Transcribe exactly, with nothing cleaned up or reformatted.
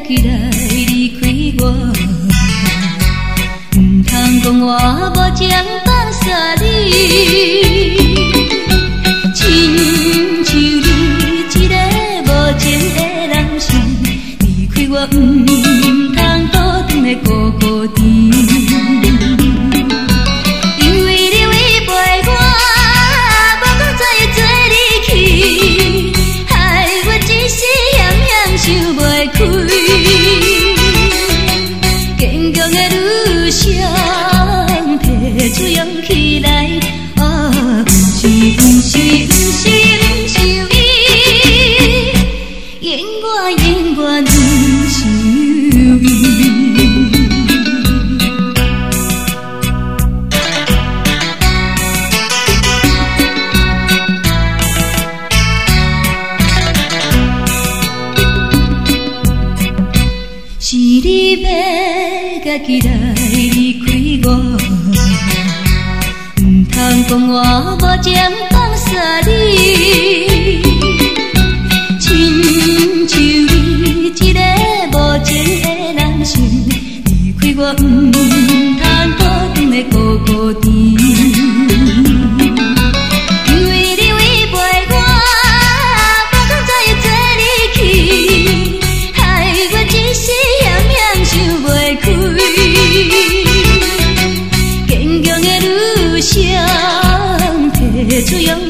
起来离开我，唔通讲我无情放煞你，亲像你一个无情的男性，离开我唔通倒转来孤孤单。坚强的女性，提出勇气来，哦，不是不是不是不是你，永远永远不是你。是你要家己来离开我，唔通讲我无情放煞你，亲像你一个无情的男性，离开我唔通倒转来孤孤单。坚强的女性，提出勇